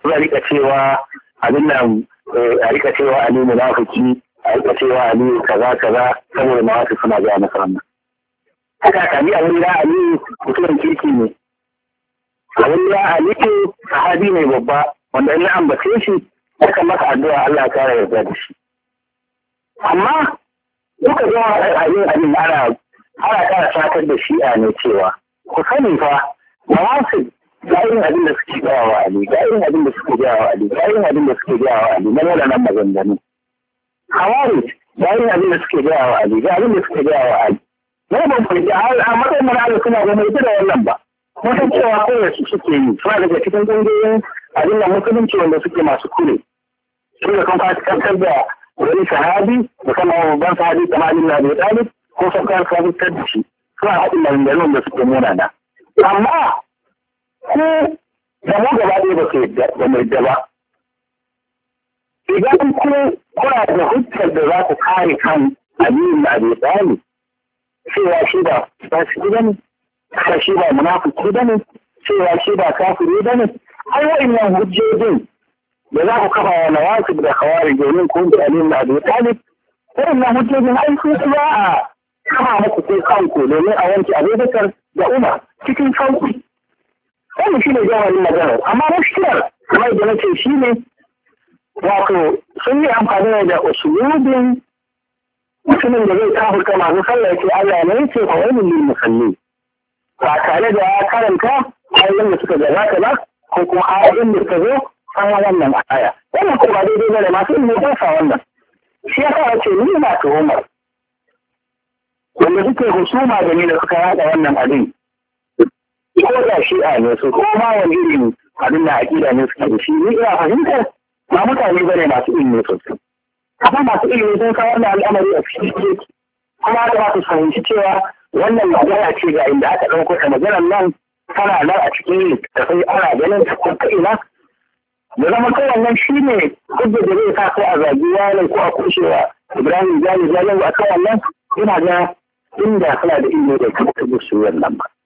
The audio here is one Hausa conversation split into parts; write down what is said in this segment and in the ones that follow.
za rika cewa abin nan a rika cewa Ali munafiki a rika cewa Ali kaza saboda ma wasu suna ga masa wannan haka kani a wuri Ali mutumin kirki ne a wuri Ali sahabi ne babba wanda in ambace shi aka masa addu'a Allah ya kare yarda da shi amma duka zuwa abin ana kara satar da shi'a ne cewa ku sani fa wasu ga irin abin da suke gaya wa Ali ga irin abin da suke gaya wa Ali ga irin abin da suke gaya wa Ali na wadannan maganganu Khawarij ga irin abin da suke gaya wa Ali ga abin da suke gaya wa Ali na ban fahimci a matsayin mana suna ga mai da wannan ba mutum cewa kawai su suke yi suna daga cikin ƙungiyoyin abin da musulunci wanda suke masu kure sun da kan fasikantar da wani sahabi musamman babban sahabi kamar Ali na Abi Talib ko sun kan fasikantar da shi suna haɗin maganganun da suke munana amma ko da mu gaba ɗaya ba su yadda mai da ba idan kuna da hujjar da za ku kare kan Ali na Abi Talib cewa shi ba fasiki bane cewa shi ba munafiki bane cewa shi ba kafiri bane ai wa'annan hujjojin da za ku kafa wa nawasib da khawarij domin kun da Ali na Abi Talib wa'annan hujjojin ai su za a kama muku ko kanku domin a wanke Abubakar da Umar cikin sauki wannan shi ne jawabin maganar amma mushkilar kamar da nace shi ne wato sun yi amfani da usulubin mutumin da zai kafurta masu sallah ya ce Allah ne ya ce fa wani lil musalli ba tare da ya karanta ayoyin da suka gabata ba ko kuma ayoyin da suka zo an wannan aya wannan ko ba daidai ba da masu ilimi ba sa wannan shi ya sa ce ni na tuhumar wanda suke husuma da ni da suka yada wannan abin ko da shi'a ne su ko ma wani irin abin da aƙida ne suke da shi ni ina fahimtar ba mutane ba ne masu ilimi sosai amma masu ilimi sun kawo wannan al'amari a cikin yake kuma da ba su fahimci cewa wannan magana ce ga inda aka ɗauko ta maganar nan tana nan a cikin littattafai ana ganin ta ko ta ina da zama kai wannan shi ne hujja da zai sa ko a zagi yaron ko a kushewa Ibrahim Jami Jalo a kan wannan ina ga inda suna da ilimi da kuma ta gusu wannan ba.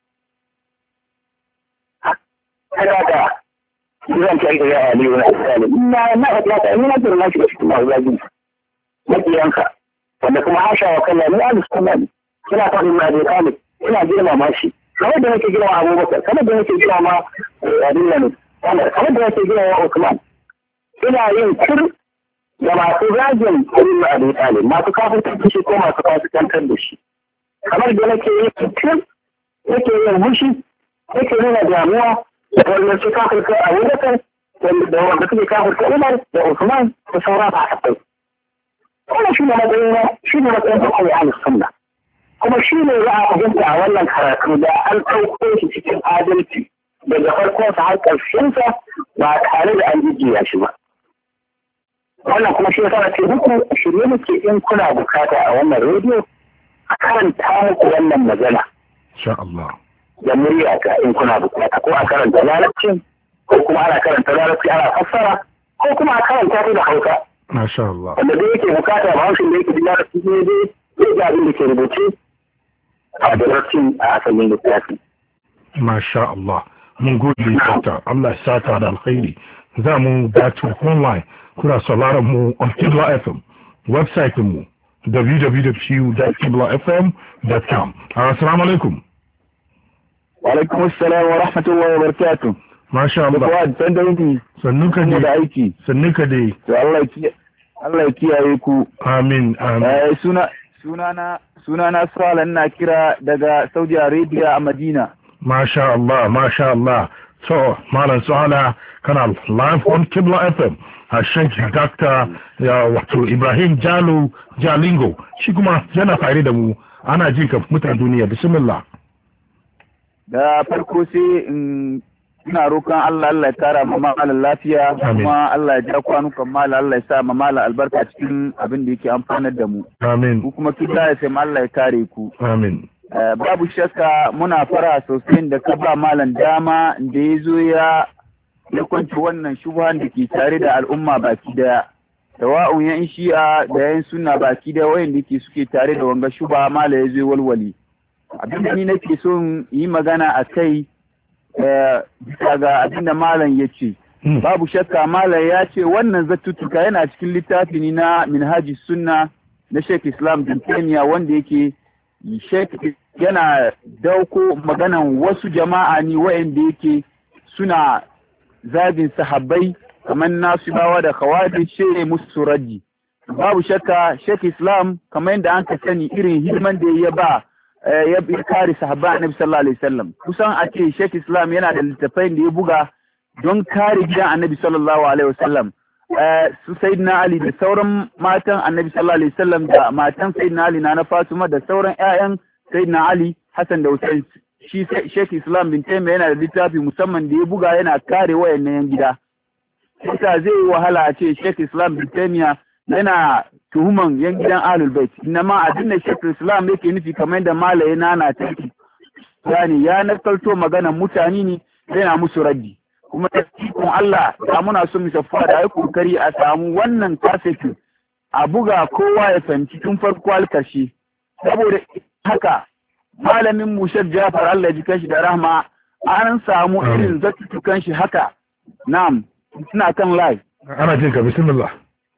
Kada da zan ta yi da yawa ne wani asali na faɗi ta ina girma shi da cikin masu zagin maƙiyanka wanda kuma hasha wa kalla ni alis kuma ne ina faɗin na da ɗalib ina girmama shi kamar da nake girma Abubakar kamar da nake girma abin nan kamar da nake girma Usman ina yin tur da masu zagin abin na Abi Talib masu kafikantar da shi ko masu kafikantar da shi kamar da nake yin tur nake yin mushi nake nuna damuwa da wanda su kafirka Abubakar da wanda suke kafirka Umar da Usman da sauran sahabbai wannan shi ne matsayin da kawai ahlus sunna kuma shi ne za a fahimta a wannan karatu da an ɗauko shi cikin adalci daga farkonsa har ƙarshensa ba tare da an jijjiya shi ba wannan kuma shi yasa ce muku shirye muke in kuna bukata a wannan rediyo a karanta muku wannan magana insha Allah da murya ka in kuna bukata ko a karanta larabcin ko kuma ana karanta larabci ana fassara ko kuma a karanta ta da Hausa masha Allah wanda dai yake bukata ba haushin da yake da larabci ne dai ga abin da ke rubuce a darashin a asalin littafi. Masha Allah, mun gode Dr. Allah ya sata da alkhairi. Za mu dace online kuna sauraron mu on Qibla FM, website mu www.qiblafm.com. Assalamu alaikum. Wa alaikum assalam wa rahmatullahi wa barakatuh. Masha Allah. Sannu ka da aiki. Sannu ka dai. Allah ya kiyaye ku. Amin. Amin. Sunana Sala ina kira daga Saudi Arabia a Madina. Masha Allah, Masha Allah. So, Malam Sala kana live on Qibla FM. A Sheikh Dr. wato Ibrahim Jalingo. Shi kuma yana tare da mu. Ana jin ka mutan duniya. Bismillah. Da farko sai ina roƙon Allah ya tara ma malam lafiya kuma Allah ya ja kwanukan malam Allah ya sa ma malam albarka cikin abin da yake amfanar da mu amin ku kuma kida ya sai Allah ya kare ku amin babu shakka muna fara sosai da ka ba malam dama da ya zo ya kwanci wannan shubhan da ke tare da al'umma baki daya tawa'un yan shi'a da yan sunna baki daya wayanda ke suke tare da wanga shubha malam ya zo walwali abin da ni nake son yi magana a kai bisa ga abin da malam ya ce babu shakka malam ya ce wannan zattutuka yana cikin littafi ne na Minhaji Sunna na Sheikh Islam bin Taymiyyah, wanda yake Sheikh yana dauko maganan wasu jama'a ne wa'anda yake suna zagin sahabbai kamar Nasibawa da Khawarij, shi musu raddi. Babu shakka Sheikh Islam kamar yadda an ka sani irin hidiman da ya ba ya kare sahabba Annabi sallallahu alaihi wasallam, kusan a ce Sheikh Islam yana da littafai da ya buga don kare gidan Annabi sallallahu alaihi wasallam, su Sayyidina Ali da sauran matan Annabi sallallahu alaihi wasallam da matan Sayyidina Ali na Fatima da sauran ƴaƴan Sayyidina Ali Hassan da Hussein. Shi Sheikh Islam bin Taymiyyah yana da littafi musamman da ya buga yana kare wayannan yan gida. Sai zai wahala a ce Sheikh Islam bin Taymiyyah yana tuhuman yan gidan Ahlul Bait, inma abin da Sheikh Islam yake nufi kamar da malaye na taki yani ya nakalto maganan mutane ne yana musu raddi. Kuma da cikin Allah da muna so mu shafa da ai kokari a samu wannan kasetin a buga kowa ya fahimci tun farko alkashi, saboda haka malamin mu Sheikh Jafar Allah ya ji kashi da rahma an samu irin zattukan shi haka. Na'am, ina kan live. Ana jin ka, bismillah.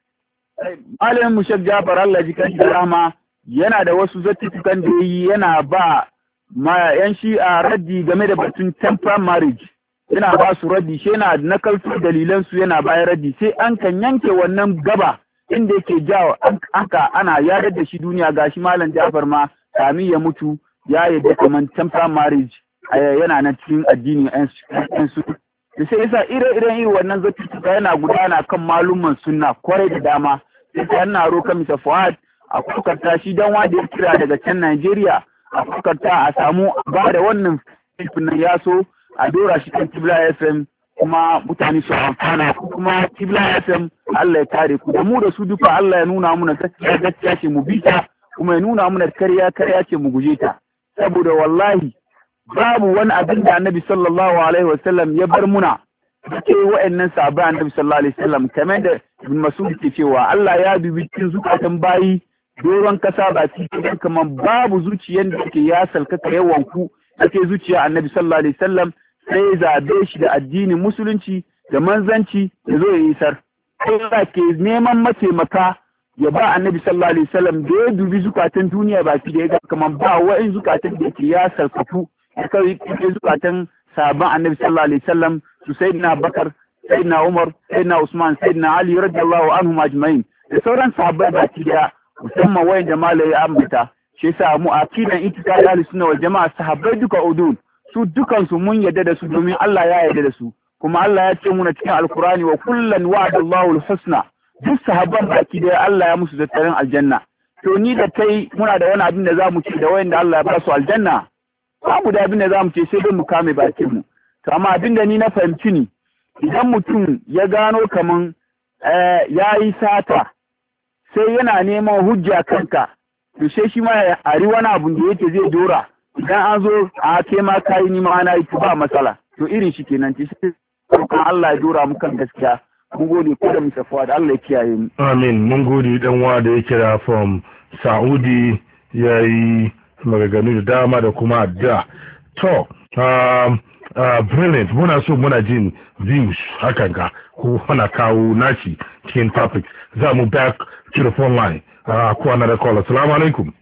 Malamin mu Sheikh Jafar Allah ji kan rahama yana da wasu zattukan da yi yana ba ma yan shi'a raddi game da batun temporary marriage, yana ba su raddi, shi yana nakalto dalilan su yana bayar raddi, sai an kan yanke wannan gaba inda yake jawo ana yadar da shi duniya. Gashi malam Jafar ma kamin ya mutu ya yadda kaman temporary marriage yana na cikin addini yan su. Da sai yasa irin wannan zattuka yana gudana kan malumman sunna kwarai da dama. Sai ta yana roƙa Mr. Fuad a kokarta shi dan wanda ya kira daga can Najeriya a kokarta a samu ba da wannan filfin nan ya so a dora shi kan Kibla FM kuma mutane su amfana, kuma Kibla FM Allah ya kare ku da mu da su duka. Allah ya nuna muna gaskiya ce mu bi ta, kuma ya nuna muna karya ce mu guje ta, saboda wallahi babu wani abin da Annabi sallallahu alaihi wasallam ya bar muna ke wa'annan sahabbai Annabi sallallahu alaihi wasallam, kamar da Ibn Mas'ud ke cewa Allah ya dubi cikin zukatan bayi doron kasa ba cikin kamar babu zuciyar da yake ya salkaka yawan ku ake zuciya Annabi sallallahu alaihi wasallam, sai zabe shi da addinin musulunci da manzanci ya zo ya yi sar. Allah ke neman mataimaka ya ba Annabi sallallahu alaihi wasallam da ya dubi zukatan duniya baki da ya ga kamar ba wa'in zukatan da yake ya salkaku ya kai zukatan sahabban Annabi sallallahu alaihi wasallam, su Sayyidina Bakar, Sayyidina Umar, Sayyidina Usman, Sayyidina Ali radiyallahu anhum ajma'in da sauran sahabbai baki daya, musamman wayan da malai ya ambata. Shi yasa mu aqidan itikadi ahli-sunna wal jama'a sahabbai duka udul su dukan su mun yadda da su domin Allah ya yarda da su, kuma Allah ya ce muna cikin alkurani wa kullan wa'adallahu al-husna, duk sahabban baki daya Allah ya musu zattarin aljanna. To ni da kai muna da wani abin da zamu ce da wayan da Allah ya ba su aljanna? Babu da abin da zamu ce sai dai mu kame bakin mu. To amma abin da ni na fahimci ni, idan mutum ya gano kaman ya yi sata sai yana neman hujja kanka, to sai shi ma ya ari wani abun da yake zai dora, idan an zo a ke ma kayi ni ma ana yi ba matsala. To irin shi kenan ce sai kan Allah ya dora mu kan gaskiya. Mun gode ko da musafa da Allah ya kiyaye mu. Amin. Mun gode dan wa da ya kira from Saudi, yayi maganganu da dama da kuma addu'a. To brilliant, muna so muna jin views hakan ka ko wana kawo naci cikin topic. Za mu back to the phone line. Ko another caller. Assalamu alaikum.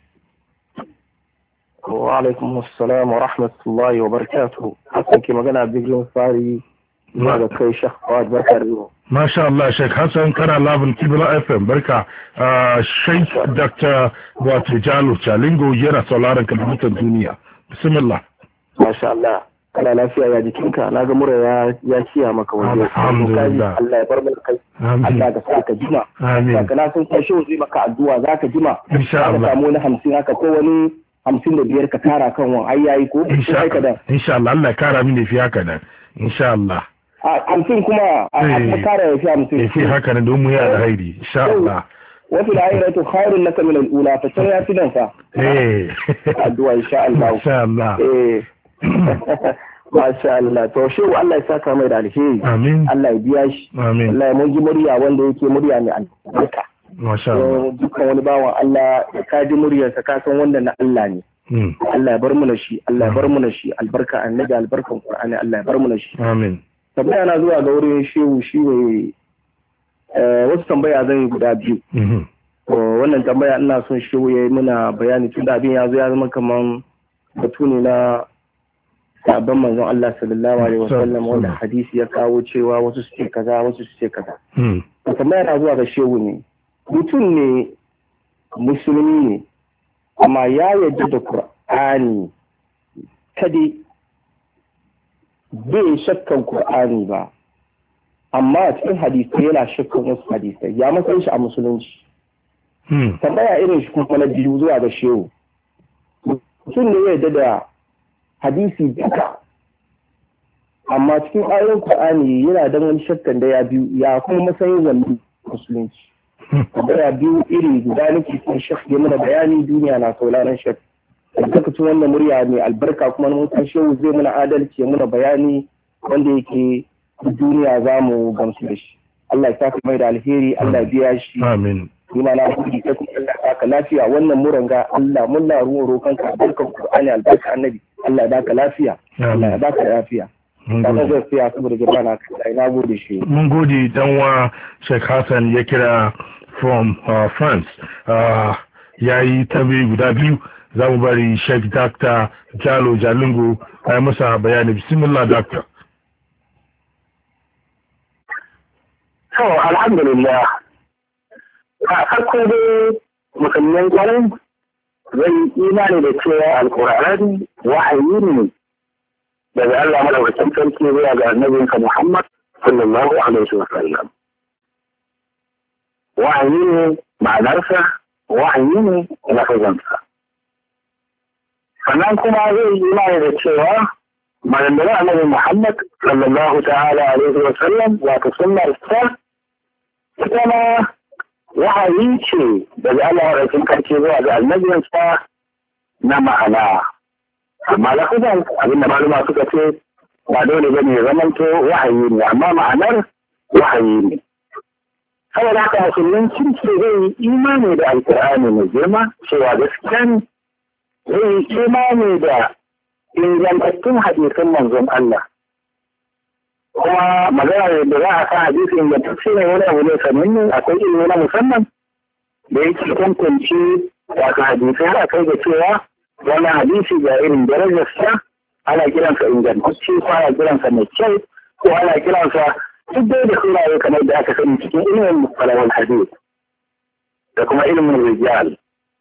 Wa alaikum assalam wa rahmatullahi wa barakatuh. Hassan ke magana bigin fari na da kai Sheikh Fuad Bakar. Masha Allah, Sheikh Hassan kana labin Kibla FM. Barka. Sheikh Dr. Wato Jalo Jalingo yana sauraron kalmutan duniya. Bismillah. Masha Allah. Kana lafiya ya jikinka, na ga mura ya ciya maka wanda. Alhamdulillah. Allah ya bar mana kai. Allah ka sa ka jima. Amin. Kana sun tashi zai maka addu'a za ka jima. Insha Allah. Ka samu wani 50 haka ko wani 55 ka tara kan wani ai yayi ko? Insha Allah. Allah ya kara mini fi haka nan. Insha Allah. A 50 kuma a kara ya fi 50. Fi haka nan don mu yi alhairi. Insha Allah. wasu da ayyaratu khairun laka min al-ula fa sai ya fi nan fa addu'a insha Allah insha Allah masha Allah to shehu Allah ya saka mai da alheri amin Allah ya biya shi amin Allah ya mun ji murya wanda yake murya mai albarka masha Allah dukkan wani bawan Allah da ka ji muryarsa ka san wannan na Allah ne Allah ya bar mu na shi Allah ya bar mu na shi albarka annabi albarkan Qur'ani Allah ya bar mu na shi amin tambaya na zuwa ga wurin shehu shi ne wasu tambaya zan yi guda biyu. Wannan tambaya ina son shehu ya yi muna bayani tun da abin ya zo ya zama kamar batu ne na sabon manzon Allah sallallahu alaihi wasallam wanda hadisi ya kawo cewa wasu su ce kaza wasu su ce kaza. Tambaya na zuwa ga shehu ne, mutum ne musulmi ne amma ya yarda da Qur'ani kadai bai shakkan Qur'ani ba, amma a cikin hadisai yana shakkan wasu hadisai, ya matsayin shi a musulunci. Tambaya irin shi kuma na biyu zuwa ga shehu, mutum ne ya yarda da hadisi duka, amma cikin ayoyin Qur'ani yana da wani shakkan da ya biyu, ya kuma matsayin wannan musulunci. Tambaya biyu iri guda nake son shek ya mana bayani, duniya na sauraron shek. Albarkacin wannan murya mai albarka kuma mun san shehu zai muna adalci muna bayani wanda yake duniya za mu gamsu da shi. Allah ya saka mai da alheri, Allah ya biya shi. Amin. Nima na kudi ta kuma Allah ya saka lafiya wannan muran ga Allah mun na ruwan roƙon ka albarkan Qur'ani albarka annabi. Allah ya baka lafiya. Allah ya baka lafiya. Mun gode sai saboda gaba na kai na gode shi. Mun gode dan wa Sheikh Hassan ya kira from France. Yayi tabi guda biyu. Za mu bari Sheikh Dr. Jalo Jalingo a yi masa bayani. Bismillah Dr. To, alhamdulillah. A farko dai musulmin kwarin zai imani da cewa alkur'ani wahayi ne daga Allah madaukakin sarki zuwa ga annabinsa Muhammad sallallahu alaihi wa sallam. Wahayi ne ma'anarsa, wahayi ne lafazansa. Sannan kuma zai yi imani da cewa maganganun annabi Muhammad sallallahu ta'ala alaihi wa sallam wato sunnar sa ita ma wahayi ce daga Allah madaukakin sarki zuwa ga annabinsa na ma'ana. Amma lafazan abinda maluma suka ce ba dole bane ya zamanto wahayi ne, amma ma'anar wahayi ne. Saboda haka musulmin kirki zai yi imani da alkur'ani mai girma cewa gaskiya ne, zai yi imani da ingantattun hadisan manzon Allah. Kuma magana da za a sa hadisi ingantacce ne wani abu ne sananne, akwai ilimi na musamman da yake tantance wato hadisai har kai da cewa wannan hadisi ga irin darajarsa ana kiransa ingantacce ko ana kiransa mai kyau ko ana kiransa duk dai da sunaye kamar da aka sani cikin ilimin mustalahul hadith da kuma ilimin rijal.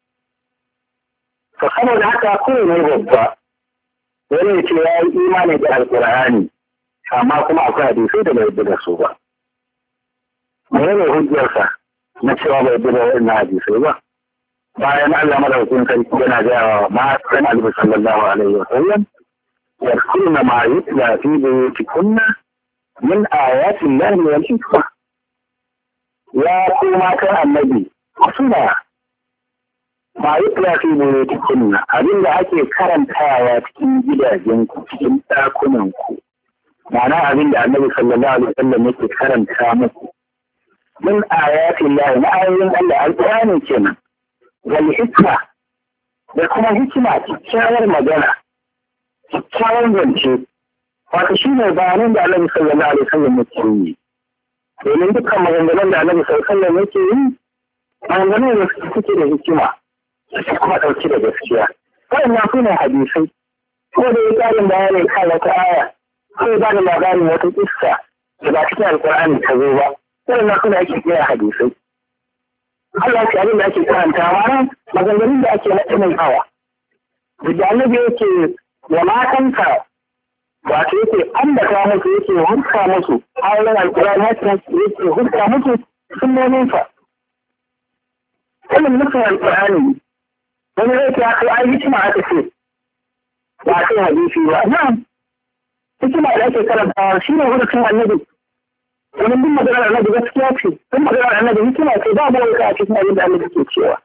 To saboda haka kowane babba wani ya ce ya yi imani da alkur'ani amma kuma akwai hadisai da bai yarda da su ba. Mene ne hujjarsa na cewa bai yarda da wannan hadisai ba? Bayan Allah madaukakin sarki yana gaya wa matan Annabi sallallahu alaihi wa sallam yadkurna ma yutla fi buyutikunna min ayatin lahi wal hikma. Ya ku matan Annabi suna ma yutla fi buyutikunna abinda ake karantawa cikin gidajenku cikin ɗakunanku. Ma'ana abinda Annabi sallallahu alaihi wa sallam yake karanta muku min ayatin lahi na ayoyin Allah alƙur'ani kenan. Wani hikma da kuma hikima kyakkyawar magana, kyakkyawar zance, wato shi ne bayanan da Annabi sallallahu alaihi wasallam yake yi. Domin dukkan maganganun da Annabi sallallahu alaihi wasallam yake yi, maganganun da suke da hikima, suke kuma ɗauki da gaskiya. Waɗannan su ne hadisai, ko da ya ƙarin bayanin kan wata aya, ko ya ba da labarin wata kissa da ba cikin Alƙur'ani ta zo ba, waɗannan su ne ake kira hadisai. Allah ce abin da ake karantawa nan maganganun da ake naɗin hawa. Da annabi yake wa matanka wato yake ambata musu yake hurta musu ayoyin alƙur'ani yake hurta musu sunnoninsa. Wannan nufin alƙur'ani wani yake ya kai ai hikima aka ce ba kai hadisi ba. Na'am hikima da ake karantawa shi ne hurtun annabi. Wani duk maganar annabi gaskiya ce, duk maganar annabi hikima ce ba da wuka a cikin abin da annabi ke cewa.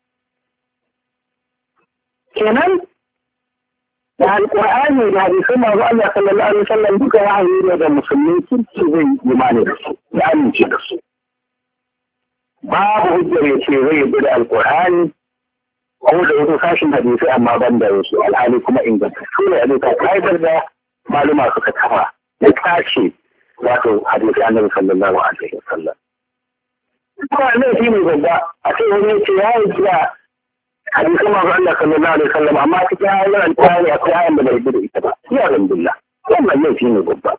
Kenan da alƙur'ani da hadisin manzo Allah sallallahu alaihi wasallam duka wahayi ne da musulmi kirki zai imani da su, ya amince da su. Babu hujjar ya ce zai yi da alƙur'ani ko da wasu sashin hadisi amma ban da wasu alhali kuma ingantattu ne a duka ka'idar da maluma suka kafa ya tace wato hadisi annabi sallallahu alaihi wasallam. Kuma laifi ne babba a ce wani ce ya yi jiya hadisin masu Allah sallallahu alaihi wasallam amma cikin ayoyin alƙur'ani akwai ayan da bai da ita ba. Ya alhamdulillah. Wannan laifi ne babba.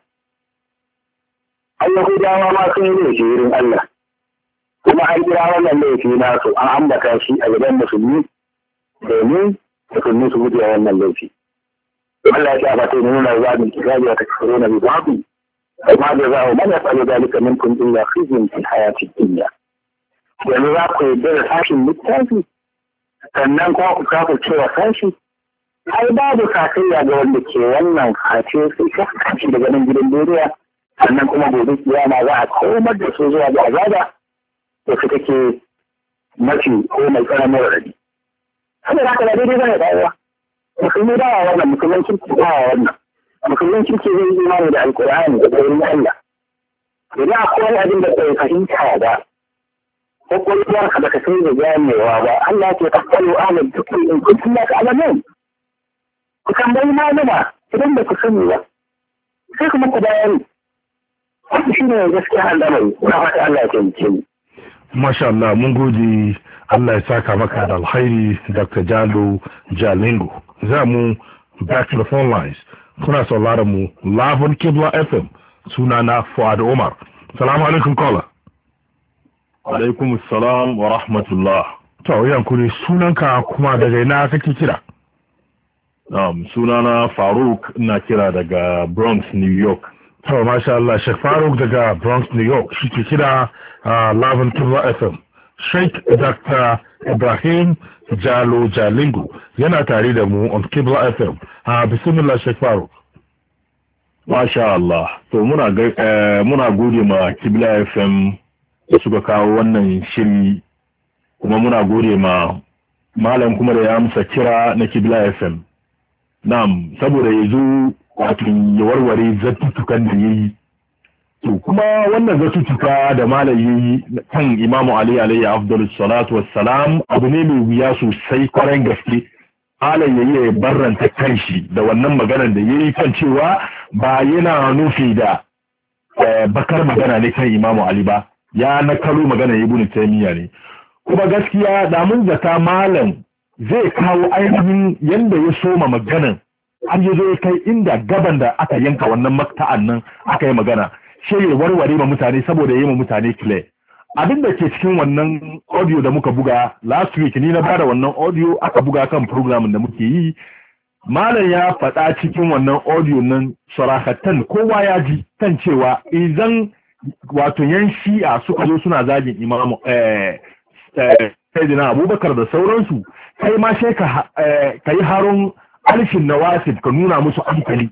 Yahudawa ma sun yi laifi wurin Allah. Kuma an kira wannan laifi nasu an ambata shi a gidan musulmi domin musulmi su guje wannan laifi. Allah ya ce ba ta nuna zabin kitabi wa takfuruna bi ba'd. وما جزاء من يفعل ذلك منكم إلا خزي في الحياة الدنيا. yanzu za ku yarda da sashin littafi sannan kuma ku kafa cewa sashi ai babu sakayya ga wanda ke wannan face sai kaskanci daga nan gidan duniya sannan kuma gobe kiyama za a komar da su zuwa ga azaba da su take mafi ko mai tsananin radi. Saboda haka ba daidai bane dawowa. Musulmi dawa wannan musulman kirki dawa wannan. Musulmin kirki zai yi imani da alkur'ani da wurin Allah. Idan akwai wani abin da bai fahimta ba, ko kwallon ka baka sai da ganewa ba, Allah ke kakkalo alam dukkan in kuntum la ta'lamun. Ku tambayi malama idan ba ku sani ba. Sai kuma ku bayani. Wannan shi ne gaskiya al'amari. Ina fata Allah ya taimake ni. Masha Allah, mun gode. Allah ya saka maka da alkhairi Dr. Jalo Jalingo. Za mu back to the phone lines. Kuna sauraron mu Lavon Kibla FM, sunana Fuad Umar. Salamu alaikum kola. Alaikum salam wa rahmatullah. To yankuri sunanka kuma daga ina kake kira? Sunana Faruk, ina kira daga Bronx, New York. To masha Allah, Sheikh Faruk daga Bronx, New York, shi ke kira Lavon Kibla FM. Sheikh Dr. Ibrahim Jalo Jalingo yana tare da mu on Kibla FM. Bismillah Sheikh Faruk. Masha Allah. To muna gode ma Kibla FM da suka kawo wannan shiri, kuma muna gode ma malam kuma da ya amsa kira na Kibla FM. Na'am, saboda yazo wato ya warware zattutukan da yayi. To kuma wannan zattutuka da malam yayi kan Imam Ali alayhi afdalus salatu wassalam abu ne mai wuya sosai kwaran gaske. Malam yayi ya barranta kanshi da wannan maganar da yayi kan cewa ba yana nufi da bakar magana ne kan Imam Ali ba, ya nakalo magana Ibn Taymiyyah ne. Kuma gaskiya da mun zata malam zai kawo ainihin yanda ya soma maganar har yazo ya kai inda gaban da aka yanka wannan makta'an nan aka yi magana. Sai ya warware ma mutane saboda ya yi ma mutane clear. Abin da ke cikin wannan audio da muka buga last week, ni na bada wannan audio aka buga kan program da muke yi. Malam ya faɗa cikin wannan audio nan sarakatan kowa ya ji kan cewa idan wato yan shi'a suka zo suna zagin imamu Sayyidina Abubakar da sauransu, kai ma sai ka yi haron alfin nawasib ka nuna musu hankali.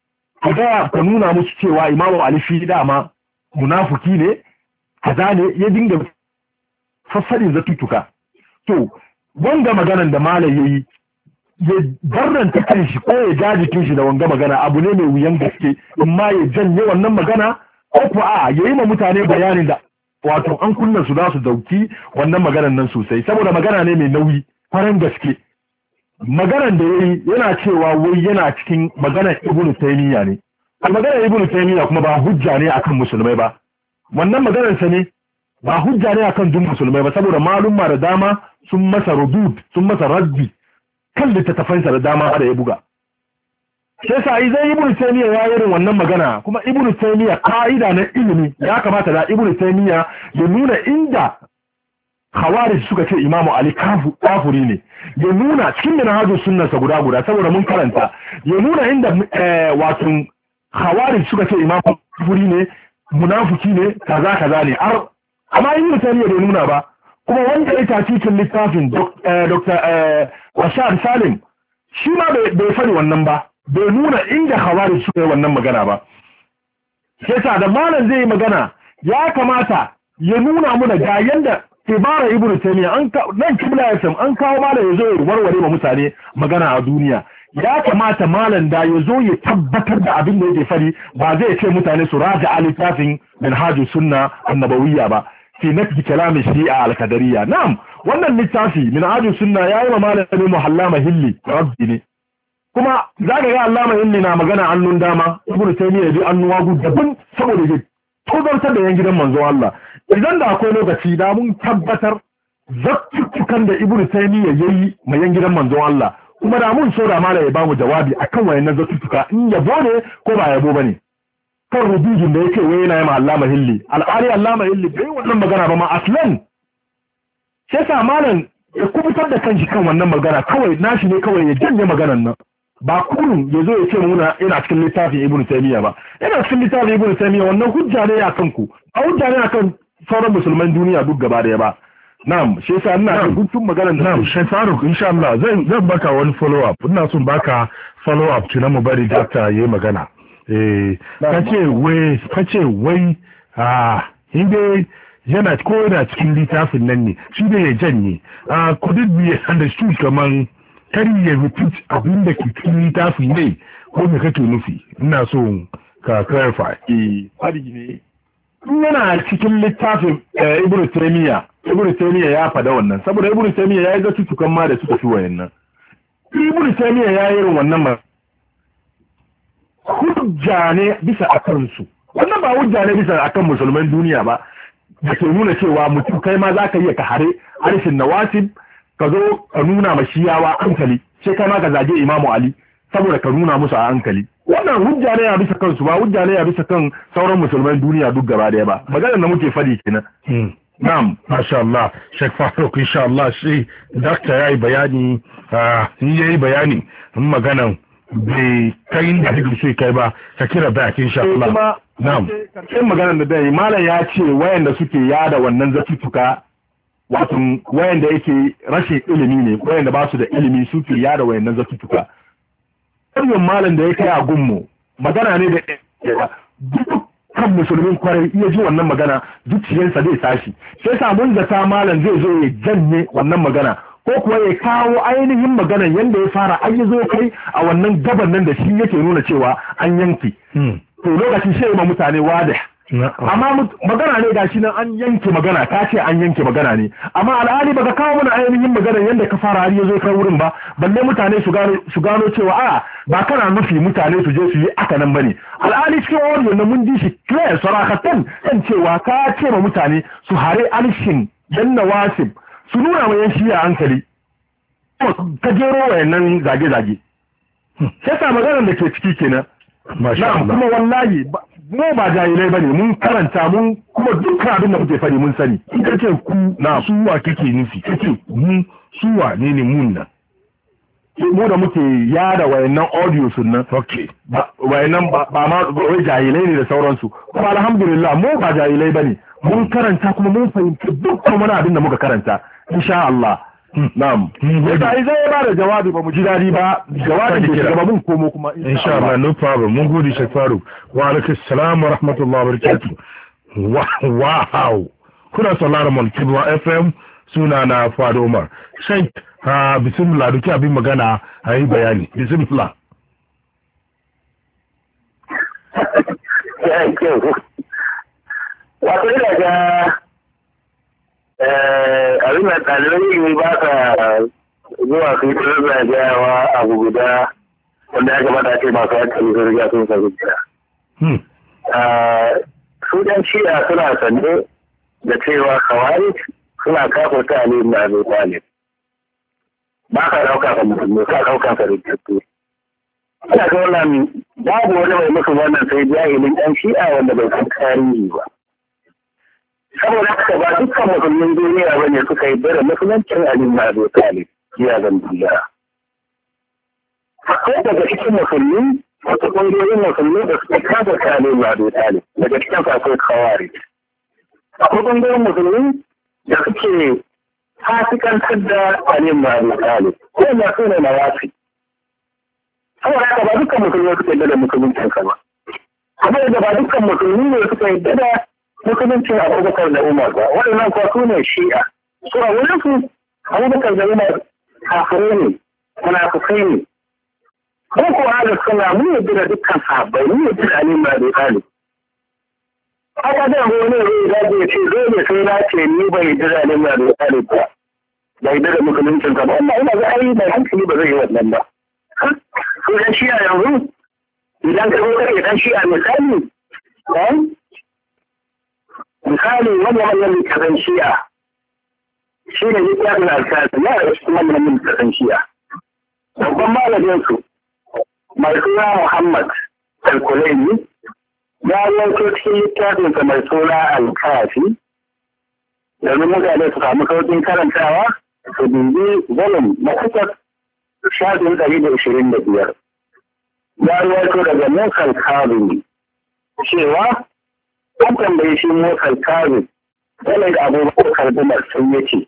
Ka nuna musu cewa Imamu Ali shi dama munafuki ne, kaza ne, ya dinga fassarin zatuttuka. To, wanga maganan da malam yayi ya barranta kanshi ko ya jajikin shi da wanga magana abu ne mai wuyan gaske, in ma ya janye wannan magana ko ko a yayi ma mutane bayanin da wato an kunna su za su dauki wannan maganan nan sosai, saboda magana ne mai nauyi faran gaske. Maganar da yayi yana cewa wai yana cikin maganar Ibn Taymiyyah ne. Maganar Ibn Taymiyyah kuma ba hujja ne akan musulmai ba. Wannan maganar sa ne ba hujja ne akan duk musulmai ba, saboda malumma da dama sun masa rudud, sun masa raddi kan littattafansa da dama da ya buga. Sai sa idan Ibn Taymiyyah ya yi irin wannan magana, kuma Ibn Taymiyyah ka'ida na ilimi ya kamata da Ibn Taymiyyah ya nuna inda Khawarij suka ce Imamu Ali kafuri ne, ya nuna cikin manhajus sunnarsa guda saboda mun karanta, ya nuna inda wato Khawarij suka ce Imamu kafuri ne, munafiki ne, kaza ne. Amma Ibn Taymiyyah bai nuna ba. Kuma wanda ya tafi cikin littafin Dr. Rashad Salim shi ma bai faɗi wannan ba, bai nuna inda Khawarij suka yi wannan magana ba. Sai sa da malam zai yi magana ya kamata ya nuna muna ga yanda ibara Ibn Taymiyyah nan Kibla FM an kawo malam ya zo ya warware ma mutane magana a duniya. Ya kamata malam da ya zo ya tabbatar da abin da yake fari, ba zai ce mutane su raja littafin Minhajus Sunna Annabawiyya ba fi nafsi kalamin Shi'a al-Qadariyya. Na'am, wannan littafi Minhajus Sunna yayi ma malamin Muhalla Mahilli rabbi ne. kuma za ka ga Allama Hilli na magana hannun dama Ibn Taymiyyah bi annuwa gu daban saboda ya tozartar da yan gidan manzon Allah idan da akwai lokaci da mun tabbatar zakkukan da Ibn Taymiyyah yayi ma yan gidan manzon Allah kuma da mun so da mala ya bamu jawabi akan wayannan zakkuka in yabo ne ko ba yabo bane kan rubujin da yake wai yana yi ma Allama Hilli al'ali Allama Hilli bai wannan magana ba ma aslan sai sa malam ya kubutar da kanshi kan wannan magana kawai nashi ne kawai ya janye maganan nan ba kurun ya zo ya ce muna yana cikin littafin Ibn Taymiyyah ba yana cikin littafin Ibn Taymiyyah wannan hujja ne akan ku a hujja ne akan sauran musulman duniya duk gaba daya ba na'am shi yasa ina da gutun maganar da na'am Sheikh Faruk insha Allah zan baka wani follow up ina son baka follow up tunan mu bari doctor yayi magana kace wai inda yana ko da cikin littafin nan ne shi da ya janye could it be understood kaman kari ya repeat abin da ke cikin littafi ne ko me kake nufi ina so ka clarify fadi ne yana cikin littafin Ibn Taymiyyah ya fada wannan saboda Ibn Taymiyyah ya yi ga tutukan ma da suka fi wayannan Ibn Taymiyyah ya yi irin wannan ma hujja ne bisa akan su wannan ba hujja ne bisa akan musulman duniya ba da ke nuna cewa mutum kai ma za ka iya ka hare arshin nawasib ka zo ka nuna ma shiyawa hankali sai kai ma ka zage Imamu Ali saboda ka nuna musu a hankali wannan hujja ne ya bisa kansu ba hujja ne ya bisa kan sauran musulman duniya duk gaba daya ba maganar da muke fadi kenan na'am masha Allah Sheikh Faruk insha Allah shi doctor yayi bayani yayi bayani maganan bai kai inda kake so kai ba ka kira back insha Allah na'am karshen maganar da dai malam ya ce wayanda suke yada wannan zatutuka wato wayanda yake rashin ilimi ne wayanda ba su da ilimi suke yada wayannan zatutuka wannan malam da ya kai a gunmu magana ne da dukkan musulmin kwarai iya ji wannan magana zuciyarsa zai tashi sai samun zata malam zai zo ya janye wannan magana ko kuwa ya kawo ainihin maganan yadda ya fara an yi zo kai a wannan gaban nan da shi yake nuna cewa an yanke to lokacin shi ma mutane wada amma magana ne gashi nan an yanke magana ka ce an yanke magana ne amma al'ali baka kawo mana ainihin maganan yadda ka fara har ya zo kai wurin ba balle mutane su gano cewa a ba kana nufi mutane su je su yi aka nan bane al'ali cikin audio na mun ji shi clear sarakatan kan cewa ka ce ma mutane su hare alshin dan nawasib su nuna wa yan shiya hankali ka jero wayannan zage-zage sai sa maganar da ke ciki kenan kuma wallahi mu ba jahilai bane mun karanta mun kuma dukkan abin da muke fari mun sani in kace ku na suwa kake nufi kace mu suwa ne mun nan mu da muke yada wayannan audio sunnan okay wayannan ba ma wai jahilai ne da sauransu kuma alhamdulillah mu ba jahilai bane mun karanta kuma mun fahimci dukkan wani abin da muka karanta insha Allah na'am sai zai ba da jawabi ba mu ji dadi ba jawabin da ke gaba mun komo kuma insha Allah no problem mun gode Sheikh Faruk wa alaikum assalam wa rahmatullahi wa barakatuh wow kuna sauraron mu Kibla FM suna na Fado Umar Sheikh bismillah duki abin magana ayi bayani bismillah wato ina ga abin da ɗalibai ne ba ka zuwa su yi zagayawa abu guda wanda ya gabata ce masu hankali sun riga sun fahimta. Su ɗan shi'a suna sande da cewa kawai suna kafarta ne na zai kwale. Ba ka ɗauka ka mutum ka ɗauka ka rikitattu. Ina ga wannan babu wani mai musu wannan sai jahilin ɗan shi'a wanda bai san tarihi ba. Saboda haka ba dukkan musulmin duniya ba ne suka yi da musuluncin alim na Abu Talib ya zan duniya. Akwai daga cikin musulmi wasu ƙungiyoyin musulmi da suka kafa ta alim na Abu Talib daga cikin akwai kawari. Akwai ƙungiyoyin musulmi da suke fasikantar da alim na Abu Talib. Ko ma su ne na wasi. Saboda haka ba dukkan musulmi suka yi da musuluncin ka ba. Kamar da ba dukkan musulmi ne suka yi da musulunci Abubakar da Umar ba waɗannan kuwa su ne shi'a su a wurin su Abubakar da Umar kafirai ne munafukai ne ko kuwa da suna mun yadda da dukkan sahabbai mun yadda da Ali ba da Talib haka da wani ne ya ce dole sai na ce ni bai yadda da Ali ba da Talib ba bai yadda da musuluncin ka ba amma ina ga ai mai hankali ba zai yi wannan ba su dan shi'a yanzu idan ka zo kake dan shi'a misali wannan littafin shi'a shi ne littafin alkazi ya da shi wannan littafin shi'a babban malamin su mai suna Muhammad Al-Kulaini ya yanko cikin littafin sa mai suna alkazi domin mutane su samu sauƙin karantawa su dubi zanen na kusa shafin 125 ya yanko daga Musa Kazimi cewa an tambaye shi Musa Kazimi game da Abubakar Umar sun yace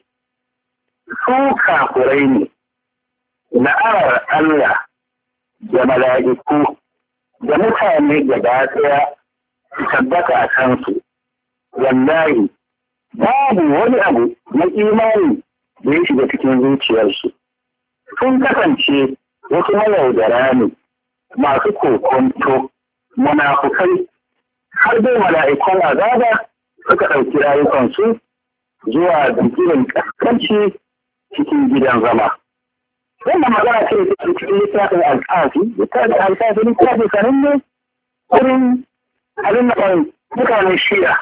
su kafurai ne na'arar Allah da mala'iku da mutane gaba ɗaya su tabbata a kansu wallahi babu wani abu na imani da ya shiga cikin zuciyarsu sun kasance wasu mayaudara ne masu kokonto munafukai har dai mala'ikun azaba suka ɗauki rayukansu zuwa zikirin ƙasƙanci cikin gidan zama. Wannan magana ce da cikin littafin alƙafi, littafin alƙafi littafin sanin ne wurin abin da mutanen shi'a.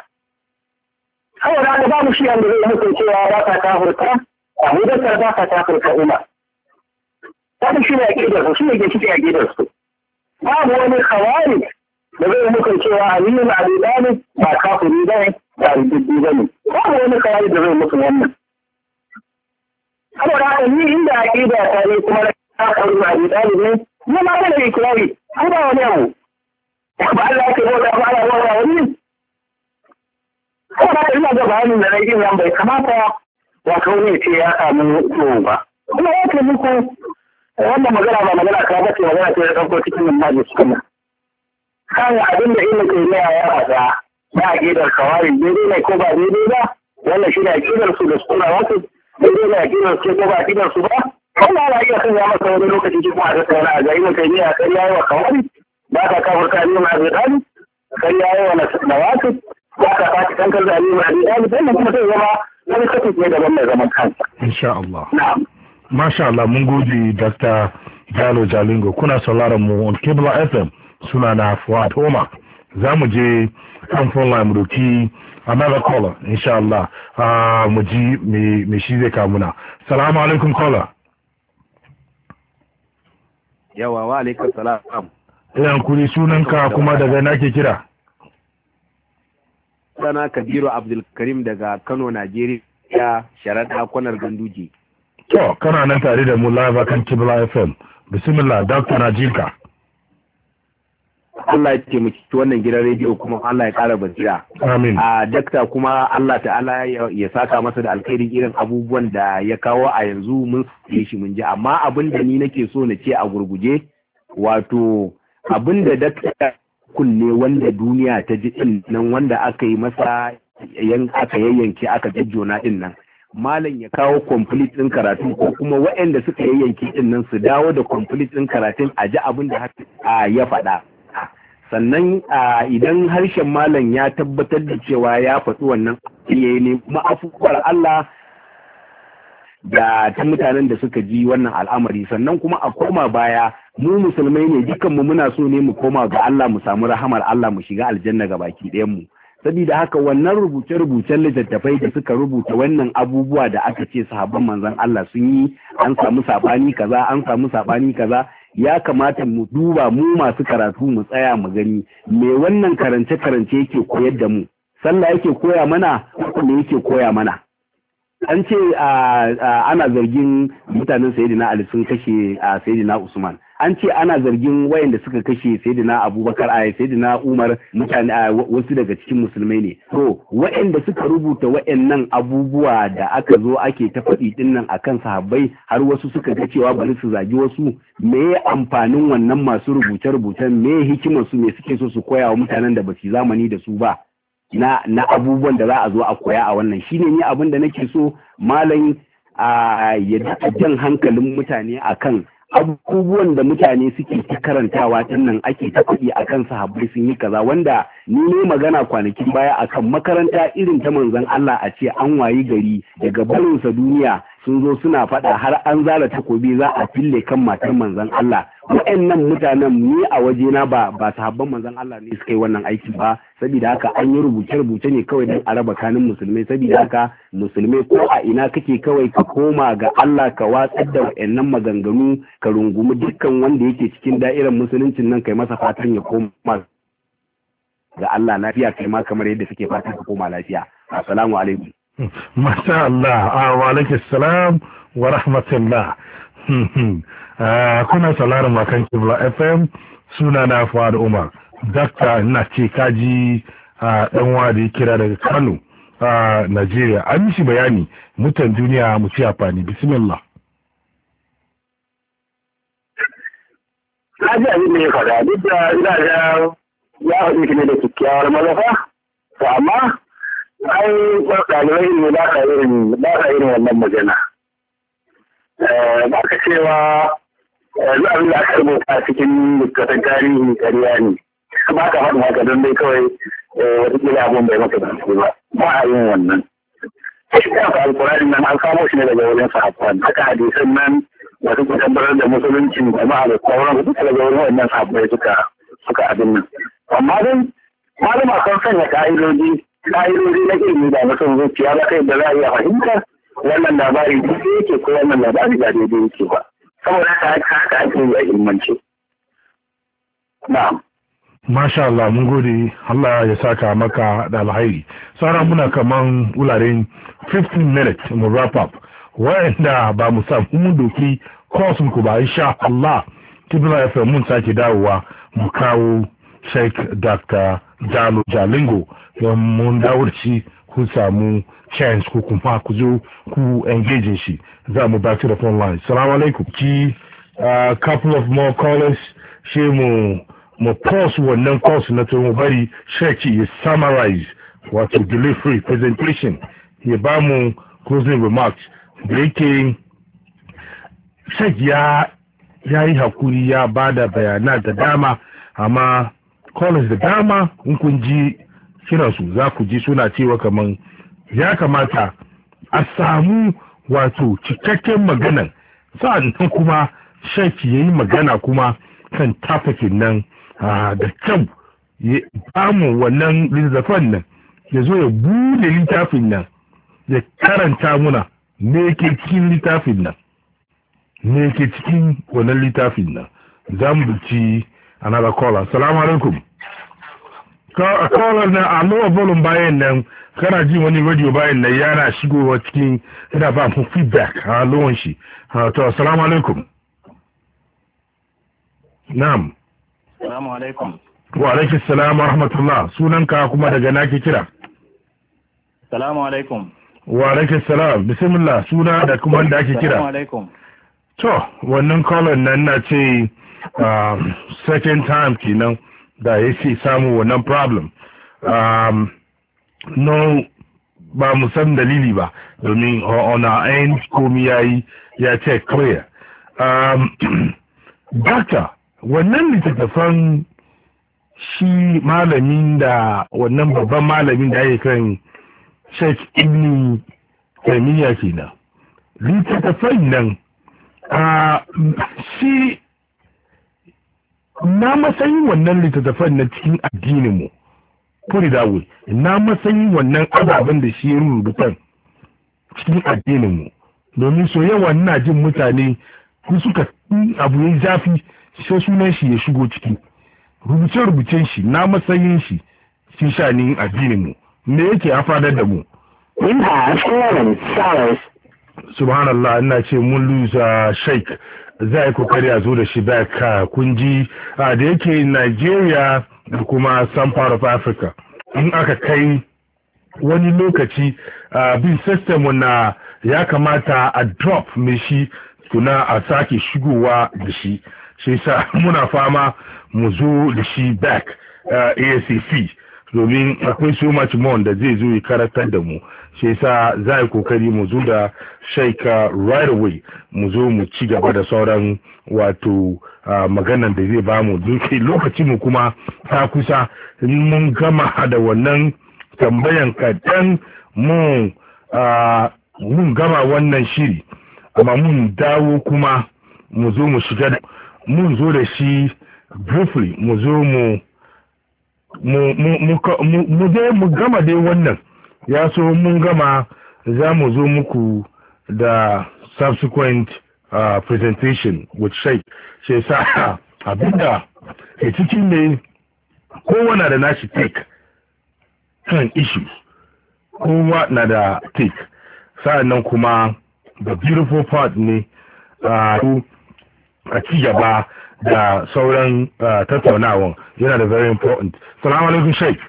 Saboda haka babu shi'a da zai mutum cewa ba ta kafurta, Abu Bakar ba ta kafurta Umar. Babu shi ne a gidansu, shi ne ke cikin a gidansu. Babu wani kawari da zai mutum cewa Aliyu na Abu Talib ba kafuri ba ne, ba rububbi ba ne. Babu wani kawari da zai mutum wannan. Saboda haka ni inda aƙida ta ne kuma na kafuri ba Abu Talib ne, ni ma da ikirari, ko ba wani abu. Ba Allah ya ce bauta ba Allah bauta wani. Saboda haka ina ga bayanin da na yi nan bai kamata wato ne ce ya samu tsoro ba. Kuma ya ce muku wannan magana ba magana ka ba ce magana ce da ɗauko cikin nan maji suna. Kan abin da ilimin kai ya faɗa na aƙidar kawari daidai ne ko ba daidai ba wannan shi ne aƙidar su da suna wasu daidai ne aƙidar su ko ba aƙidar su ba. Wannan ana iya sanya masa wani lokaci cikin a tattauna a ga ilimin kai ya kai ya yi wa kawari ba ka kafurta ne ma zai ɗani kai ya yi wa na wasu ba ka fata kankar da ne ma zai ɗani sannan kuma sai zama wani kafin ne daban mai zaman kansa. Insha Allah. Na'am. Masha Allah mun gode Dr. Jalo Jalingo kuna sauraron mu on Kibla FM suna na Fuad Omar za mu je kan phone line mu doki another caller insha Allah mu ji me shi zai kawo muna. Assalamu alaikum caller. Yawa wa alaikum salam. Ina kuri sunanka kuma daga nake kira. Sana Kabiru Abdul Karim daga Kano Najeriya Sharaɗa Kwanar Ganduje. To, kana nan tare da mu live kan Kibla FM. Bismillah, Dr. Najinka. Allah ya taimaki wannan gidan rediyo kuma Allah ya ƙara basira. Amin. Dakta kuma Allah ta'ala ya saka masa da alkhairin irin abubuwan da ya kawo a yanzu mun yi shi mun ji. Amma abin da ni nake so na ce a gurguje, wato abin da dakta kunne wanda duniya ta ji din nan wanda aka yi masa aka yayyanke aka jajjona din nan. Malam ya kawo complete ɗin karatu ko kuma waɗanda suka yayyanki ɗin nan su dawo da complete ɗin karatun a ji abin da ya faɗa. Sannan idan harshen malam ya tabbatar da cewa ya faɗi wannan ya ne ma'afuwar Allah da ta mutanen da suka ji wannan al'amari. Sannan kuma a koma baya mu musulmai ne dukanmu muna so ne mu koma ga Allah mu samu rahamar Allah mu shiga aljanna ga baki ɗayan mu. Sabida haka wannan rubuce-rubucen littattafai da suka rubuta wannan abubuwa da aka ce sahabban manzon Allah sun yi an samu sabani kaza an samu sabani kaza ya kamata mu duba mu masu karatu mu tsaya mu gani me wannan karance-karance yake koyar da mu sallah yake koya mana ko me yake koya mana. An ce ana zargin mutanen Sayyidina Ali sun kashe Sayyidina Usman. An ce ana zargin wayanda suka kashe Sayyidina Abubakar Sayyidina Umar mutane wasu daga cikin musulmai ne. To wayanda suka rubuta wayannan abubuwa da aka zo ake ta faɗi dinnan akan sahabbai har wasu suka ga cewa bari su zagi wasu me amfanin wannan masu rubuce-rubucen me hikimar su me suke so su koya wa mutanen da ba su zamani da su ba. Na abubuwan da za a zo a koya a wannan shine ni abin da nake so malam ya jan hankalin mutane akan abubuwan da mutane suke ta karantawa din nan ake ta faɗi akan sahabbai sun yi kaza wanda ni ne magana kwanakin baya akan makaranta irin ta manzon Allah a ce an wayi gari daga barinsa duniya sun zo suna faɗa har an zara takobi za a fille kan matar manzon Allah. Waɗannan mutanen ni a wajena ba sahabban manzon Allah ne suka yi wannan aiki ba, saboda haka an yi rubuce-rubuce ne kawai don a raba kanin musulmai. Saboda haka musulmai ko a ina kake kawai ka koma ga Allah, ka watsar da waɗannan maganganu, ka rungumi dukkan wanda yake cikin da'irar musuluncin nan kai masa fatan ya koma ga Allah lafiya, kai ma kamar yadda suke fatan ka koma lafiya. Assalamu alaikum. Masha Allah, wa alaikum salam wa rahmatullah. Kuna sauraron makan Kibla FM, suna na Fuad Umar. Dakta ina ce kaji dan wadi kira daga Kano, Najeriya. An mishi bayani mutan duniya mu ci afani. Bismillah. Kaji abin da ya faɗa, duk da ina da ya haɗu ne da kyakkyawar mazafa, to amma ai ɗalibai ne ba ka irin wannan magana. Ba ka cewa yanzu abin da aka rubuta cikin littattafan tarihi ƙarya ne. Ba ka faɗin haka don dai kawai wataƙila abin bai maka dace ba. Ba a yin wannan. Shi kansa alƙur'ani nan an samo shi ne daga wajen sahabban. Haka hadisan nan da suka tabbatar da musuluncin jama'a da sauran duka daga wajen wannan sahabbai suka abin nan. Amma dai malama sun sanya ka'idoji na ilimi da mutum zuciya ba kai da za a iya fahimta wannan labari daidai yake ko wannan labari ba daidai yake ba. Saboda haka ake yi a ilmance. Na'am. Masha Allah, mun gode, Allah ya saka maka da alhairi. Sauran muna kaman wuraren 15 minutes mu wrap up. Wa'anda ba mu samu mun doki course ku ba, insha Allah Kibla FM mun sake dawowa mu kawo Sheikh Dr. Jalo Jalingo don mun dawo da shi ku samu chance ku kuma ku zo ku engage shi. Za mu back to the phone line. Assalamu alaikum. Ki couple of more callers shi mu pause wannan course na to mu bari Sheikh ya summarize wato delivery presentation ya ba mu closing remarks da yake Sheikh ya yi hakuri ya bada bayana da dama, amma callers da dama in kun ji kiransu za ku ji suna cewa kaman ya kamata a samu wato cikakken maganan, sa'annan kuma Sheikh ya yi magana kuma kan tafakin nan da kyau, ya bamu wannan littafin nan, ya zo ya bude littafin nan ya karanta muna me yake cikin littafin nan, me yake cikin wannan littafin nan. Za mu duci another caller. Assalamu alaikum. Caller na a lower volume bayan nan, kana ji wani radio bayan nan yana shigowa cikin, yana ba mu feedback a lowan shi. To assalamu alaikum. Na'am. Assalamu alaikum. Wa alaikum salam wa rahmatullah. Sunanka kuma daga nake kira? Assalamu alaikum. Wa alaikum salam. Bismillah, suna da kuma da ake kira? Assalamu alaikum. To, wannan caller nan na ce second time kenan da ya ce samu wannan problem. No, ba mu san dalili ba, domin on our end komi ya ce clear. Doctor, wannan littattafan shi malamin da wannan babban malamin da ake kan Sheikh Ibn Taymiyyah kenan. Littattafan nan shi na matsayin wannan littattafan na cikin addininmu, put it that way, na matsayin wannan ababen da shi ya rubutan cikin addininmu, domin so yawa na jin mutane ku suka abu ya zafi sai sunan shi ya shigo ciki, rubuce-rubucen shi na matsayin shi shi shanin addininmu, me yake afadar da mu? Subhanallah, ina ce mun lusa Sheikh za a kokari a zo da shi back kunji da yake Nigeria da kuma some part of Africa, in aka kai wani lokaci bin system na ya kamata a drop mai shi tuna a sake shigowa da shi, shi sa muna fama mu zo da shi back ASAP, domin akwai so much more da zai zo ya karatar da mu, shi sa za a yi kokari mu zo da Sheikh right away, mu zo mu ci gaba da sauran wato maganan da zai bamu duke lokaci mu kuma ta kusa. Mun gama da wannan tambayan kaɗan mu mun gama wannan shiri amma mun dawo kuma mu zo mu shiga mun zo da shi briefly mu zo mu gama dai wannan ya so mun gama za mu zo muku da subsequent presentation with Sheikh shi sa abinda ke cikin ne kowa da nashi take kan issues kowa na da take sa'annan kuma the beautiful part ne a ci gaba da sauran tattaunawan yana da very important. Salamu alaikum Sheikh.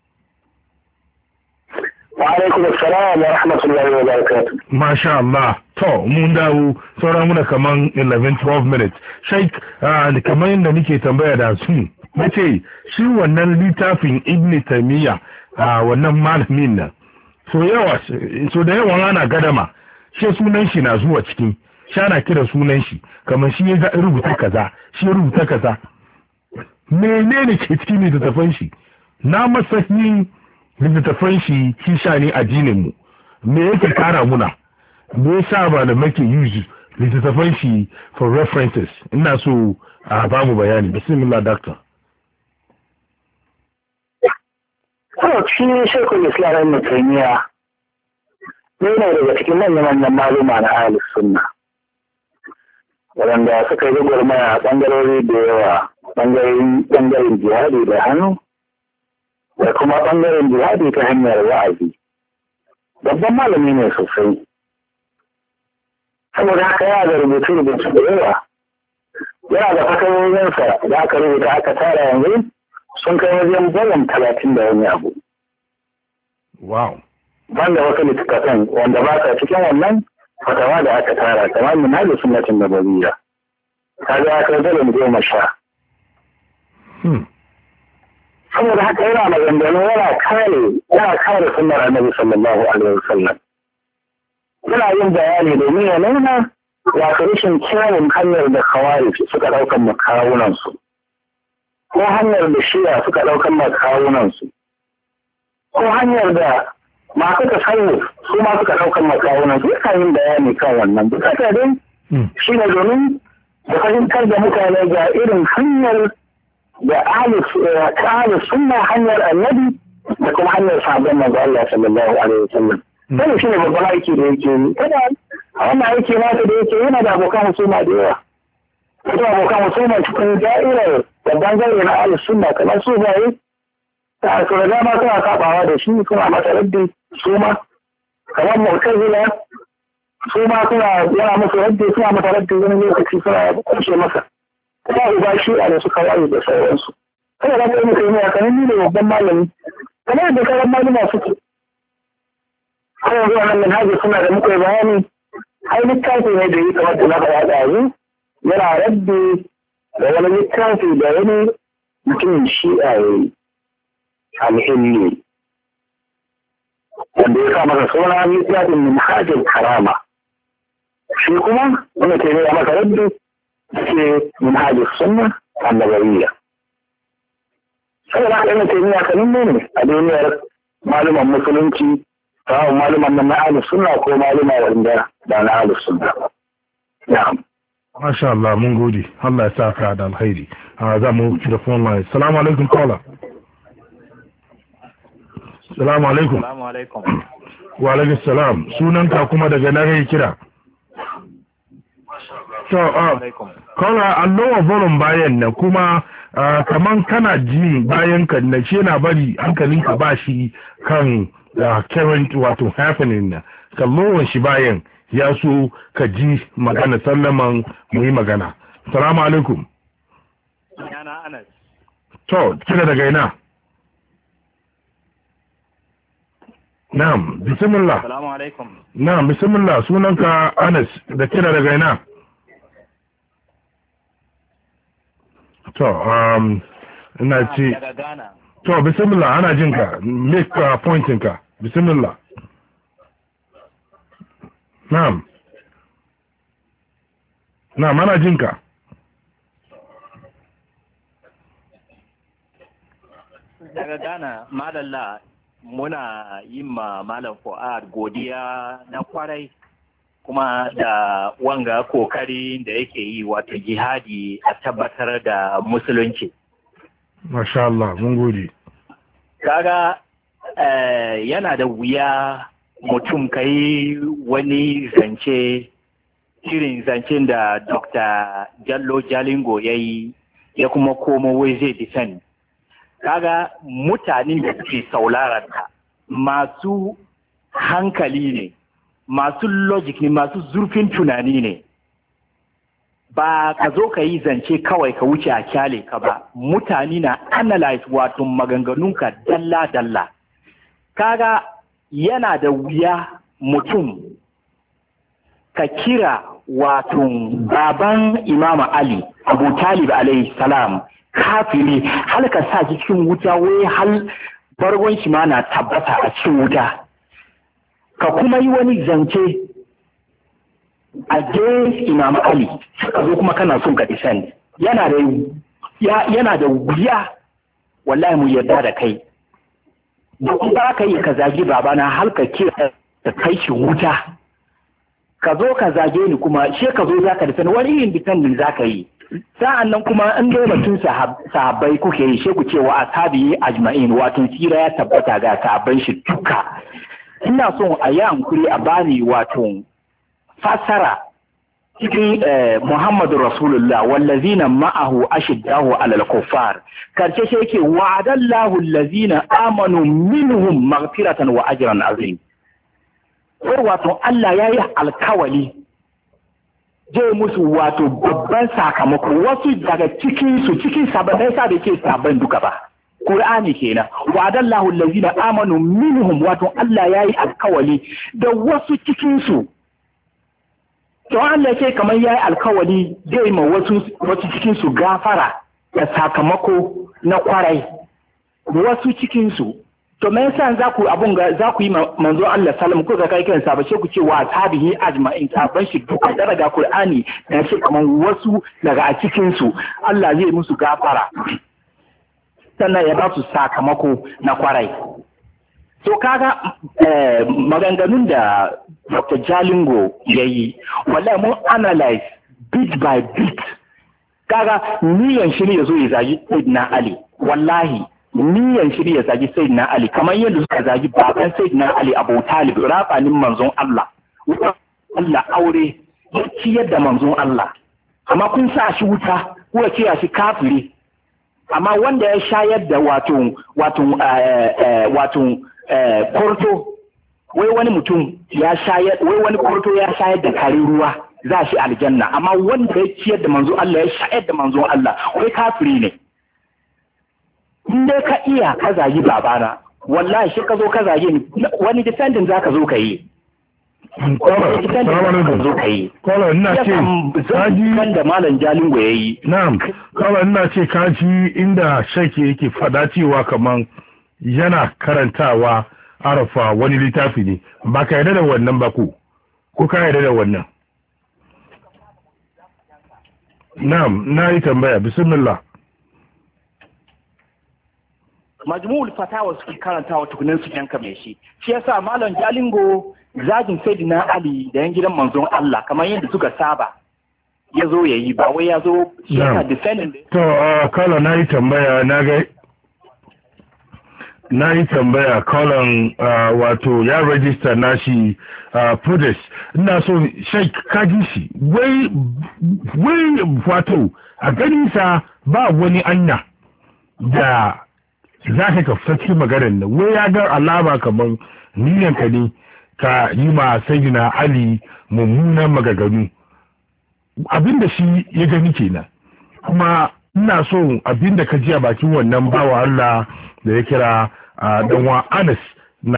Wa alaikum assalam wa rahmatullahi wa barakatuh. Masha Allah. To, mun dawo sauran muna kaman 11-12 minutes. Sheikh, kamar yadda nake tambaya da su, nace shi wannan littafin Ibn Taymiyyah wannan malamin nan. So da yawan ana gadama, shi sunan shi na zuwa cikin, shi ana kira sunan shi, kamar shi ya rubuta kaza, shi ya rubuta kaza. Menene ke cikin littattafan shi? Na masahin littattafan shi kisha ne addinin mu. Me yake kara muna? Me yasa ba da make use littattafan shi for references? Ina so a ba mu bayani. Bismillah doctor. Shi Sheikhul Islam Ibn Taymiyyah yana daga cikin manyan maluma na Ahlus Sunna. Waɗanda suka yi gwagwarmaya a ɓangarori da yawa, ɓangaren jihadi da hannu, da kuma ɓangaren jihadi ta hanyar wa'azi. Babban malami ne sosai. Saboda haka yana da rubutu da yawa. Yana da fatawoyinsa da aka rubuta aka tara yanzu sun kai wajen bayan 30 da wani abu. Wow. Banda wasu littattafan wanda ba sa cikin wannan fatawa da aka tara kamar minhajus sunnatin nabawiyya. Kaga ya kai dalilin 10. Saboda haka yana maganganu yana kare sunnar Annabi sallallahu alaihi wasallam. Yana yin bayani domin ya nuna wato rashin kyawun hanyar da khawarij suka ɗaukan makawunansu. Ko hanyar da shiya suka ɗaukan makawunansu. Ko hanyar da masu tasawuf su ma suka ɗaukan makawunansu. Yana yin bayani kan wannan. Bukata dai shi ne domin da fahimtar da mutane ga irin hanyar da ahlus sunna hanyar annabi da kuma hanyar sahabban manzo Allah sallallahu alaihi wasallam. Wannan shine babban aiki da yake yi. Kada a wannan aiki nasa da yake yana da abokan husuma da yawa. Kuma abokan husuma cikin da'irar da bangare na ahlus sunna kamar su baye ta su da dama suna sabawa da shi suna masa raddi su ma kamar mu'tazila su ma suna yana musu raddi suna masa raddi wani lokaci suna kushe masa. Kuma uba shi a da suka waye da sauransu. Kada za ka yi mutum ya kanin ni da babban malami. Kamar da sauran malama suke. Kawai zuwa nan manhaji suna da muka bayani. Ai littafi ne da yi kamar da na faɗa da yanzu. Yana rabbi da wani littafi da wani mutumin shi'a ya yi. Alhilli. Wanda ya sa masa suna littafin manhajin karama. Shi kuma wani ke ne a masa rabbi ke manhajin sunna annabawiyya. Saboda haka yana taimiya kanin ne a duniyar maluman musulunci, sawon maluman nan na ahlus sunna ko maluma wanda ba na ahlus sunna. Na'am. Masha Allah, mun gode. Allah ya sa ka da alkhairi. Za mu ci da phone line. Assalamu alaikum caller. Assalamu alaikum. Assalamu alaikum. Wa alaikum salam. Sunanka kuma daga na kai kira. So, caller, a lower volume bayan nan kuma kaman kana ji bayan kan na ce na bari hankalinka ba shi kan current wato happening na ka lower shi bayan ya so ka ji magana sallaman mu yi magana. Salamu alaikum. Yana Anas. To, kira daga ina? Na'am, bismillah. Salamu alaikum. Na'am, bismillah. Sunanka Anas da kira daga ina? To, ina ce, to, bismillah, ana jinka, make pointinka, bismillah. Na'am. Na'am, ana jinka. Daga Ghana, madalla, muna yin ma Malam Fuad godiya na kwarai kuma da wanga kokari da yake yi wato jihadi a tabbatar da musulunci. Masha Allah, mun gode. Kaga yana da wuya mutum ka yi wani zance irin zancen da Dr. Jallo Jalingo ya yi ya kuma komo wai zai defend. Kaga mutanen da suke sauraron ka masu hankali ne, masu logic ne, masu zurfin tunani ne. Ba ka zo ka yi zance kawai ka wuce a kyale ka ba, mutane na analyze wato maganganunka dalla-dalla. Kaga yana da wuya mutum ka kira wato baban Imam Ali, Abu Talib alayhi salam, kafiri, hal ka sa cikin wuta wai hal bargon shi ma na tabbata a cikin wuta. Ka kuma yi wani zance against Imam Ali, ka zo kuma kana son ka defend. Yana da wuya wallahi mu yarda da kai. Da kuma ka yi ka zagi babana har ka kira da kai shi wuta. Ka zo ka zage ni kuma she ka zo zaka defend, wani yin defending zaka yi. Sa'an nan kuma an dai batun sahabbai kuke yi she ku cewa ashabi ajma'in, wato tsira ya tabbata ga sahabban shi duka. Ina son a yi hankuri a bani wato fasara cikin Muhammadu Rasulullah wallazina ma'ahu ashiddahu alal kuffar, karshe shi yake wa'adallahu allazina amanu minhum maghfiratan wa ajran azim. Wato Allah ya yi alkawali zai musu wato babban sakamako, wasu daga cikin sabanai sa da ke saban duka ba. Qur'ani kenan, wa'adallahu allazina amanu minhum, wato Allah ya yi alkawali da wasu cikinsu. To Allah ce kamar ya yi alkawali zai ma wasu cikinsu gafara da sakamako na kwarai, wasu cikinsu. To me yasa za ku yi manzo Allah sallam ko ga kai kansa ba sai ku ce wa tabihi ajma'in, taban shi duka daga Qur'ani da shi kamar wasu daga a cikinsu Allah zai musu gafara sannan ya ba su sakamako na kwarai. So kaga maganganun da Dr. Jalingo ya yi, wallahi mun analyze bit by bit. Kaga niyan shi ne ya zo ya zagi Sayyidina Ali, wallahi niyan shi ya zagi Sayyidina Ali kamar yadda suka zagi baban Sayyidina Ali Abu Talib, rafanin manzon Allah. Allah aure ya ciyar da manzon Allah, amma kun sa shi wuta, kuka kira shi kafiri. Amma wanda ya shayar da korto, wai wani mutum ya shayar, wai wani korto ya shayar da kare ruwa za shi aljanna, amma wanda ya ciyar da manzo Allah ya shayar da manzo Allah wai kafiri ne. In dai ka iya ka zagi babana, wallahi shi ka zo ka zage ni, wani defending za ka zo ka yi. Kola ina ce kaji da Malam Jalingo ya yi. Na'am, kola ina ce kaji inda shake yake fada cewa kaman yana karantawa arafa wani littafi ne, ba ka yarda da wannan ba ko ka yarda da wannan? Na'am, na yi tambaya, bismillah. Majmu'ul fatawa suke karantawa tukunan su yanka mai shi yasa Malam Jalingo zagin Sayyidina Ali da yan gidan manzon Allah kamar yadda suka saba ya zo yayi, ba wai ya zo yana defending. To kala na yi tambaya, na yi tambaya kolon wato ya register nashi protest. Ina so Sheikh kaji shi wai wato a ganinsa ba wani anya da za ka fita cikin maganar nan, wai ya ga alama kamar niyanka ne ka yi ma Sayyidina Ali mummunan magaganu, abinda shi ya gani kenan. Kuma ina so abinda ka ji a bakin wannan bawa Allah da ya kira danwa Anas